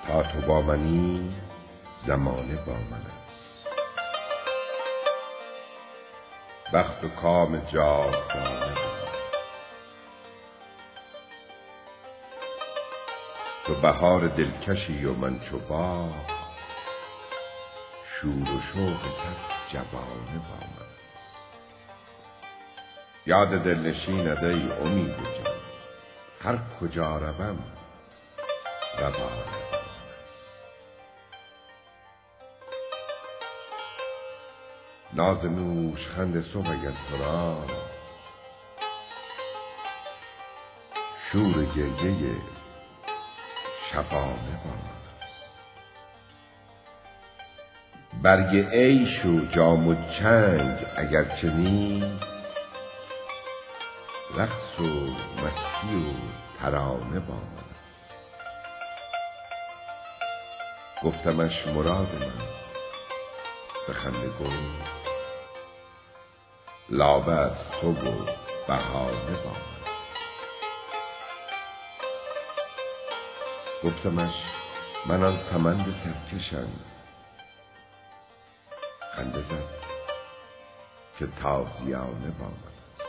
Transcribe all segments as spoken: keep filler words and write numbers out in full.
تا تو با منی زمانه با من است. بخت و کام جاودانه با من. تو بهار دلکشی و من چو باغ، شور و شوق صد جوانه با من است. یاد دلنشینت ای امید جان، هر کجا روم روانه با من است. ناز نوشخند صبح اگر تو را، شور گریه شبانه با من است. برگ عیش و جام و چنگ اگرچه نیست، رقص و مستی و ترانه با من است. گفتمش مراد من به خنده گفت، لابه از تو و بهانه با من است. گفتمش من آن سمند سرکشم، خنده زد که تازیانه با من است.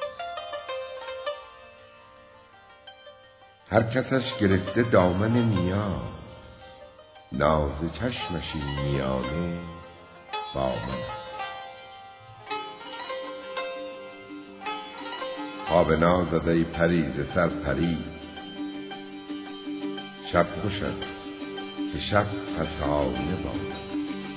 هر کسش گرفته دامن نیاز، ناز چشمش این میانه با من است. خواب نازت ای پری ز سر پرید، شب خوش است که شب فسانه با من است.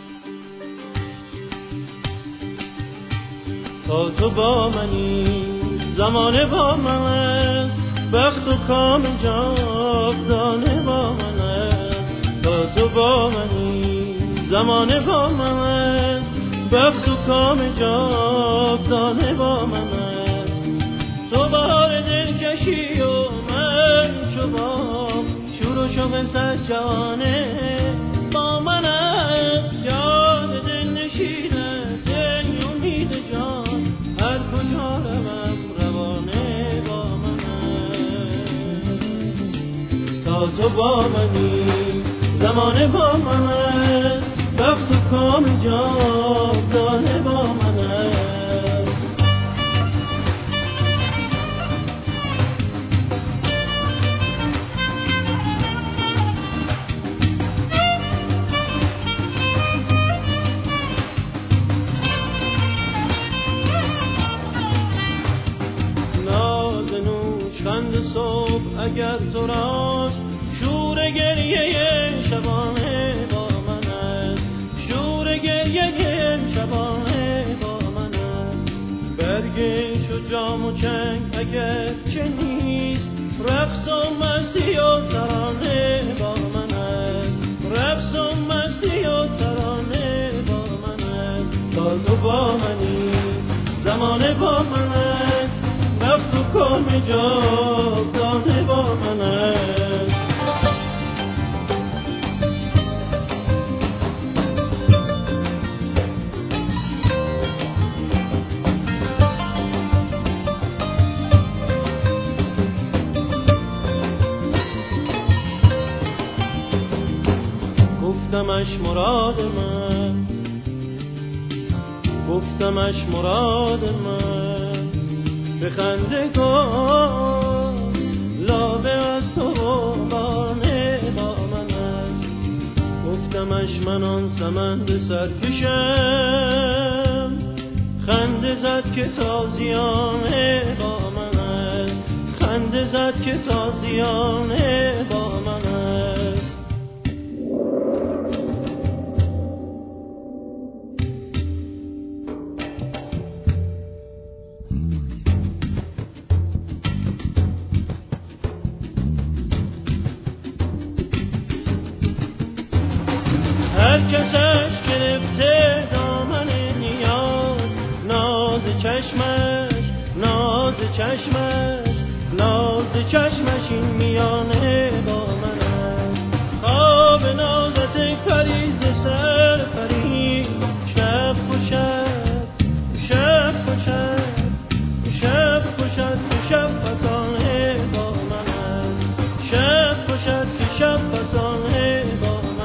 تا تو با منی زمانه با من است، بخت و کام جاودانه با من است. تا تو با منی زمانه با من است، بخت و کام جاودانه با من است. تو بهار دلکشی و من چو باغ، شور و شوق صد جوانه با من است. یاد دلنشینت ای امید جان، هر کجا روم روانه با من است. تا تو با منی زمانه با من است، بخت و کام جاودانه با من است. نوشخند صبح اگر تو راست، شور گریه شبانه با من است. شور گریه شبانه با من است. برگش و جام و چنگ اگر چه نیست، رقص و مستی و ترانه با من است. رقص و مستی و ترانه با من است. تا تو با منی زمانه با من است، بخت و کام جاودانه با من است. گفتمش مراد من، گفتمش مراد من، به خنده گفت لابه از تو بانه با من است. گفتمش من آن سمند سرکشم، خنده زد که تازیانه با من است. خنده زد که تازیانه با من است. هر کسش گرفته دامن نیاز، ناز چشمش ناز چشمش ناز چشمش این میانه با من است. خواب نازت ای پری ز سر پرید، شب خوشد شب خوشد شب خوشد که شب فسانه با من است. شب خوشد که شب فسانه با من است.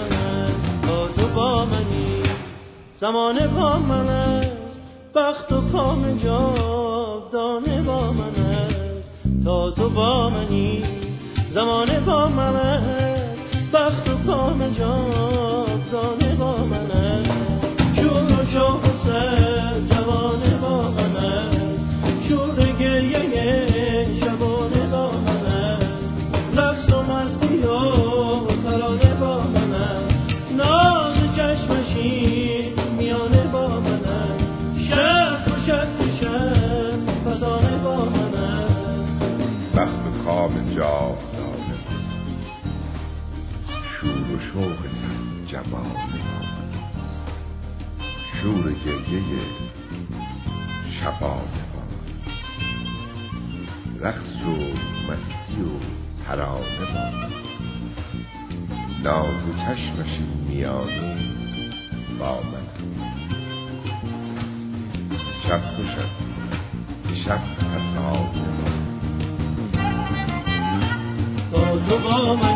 زمانه با من است، بخت و کام جاودانه با من است، تا تو با منی. زمانه با من است، بخت و کام جاودانه با من است، شور و شوق و سر جوانه با من است، شور گریه شبانه با من است، رقص و مستی و ترانه با من است، ناز چشمشی میانه با من است، شب و شب شب فسانه با من است، بخت و کام جاودانه، شور و شوق جوانه با من، شور گریه شبانه با من، رقص و مستی و ترانه با من، ناز چشمش میانه با من، شب و شب شب فسانه با من. تا تو با من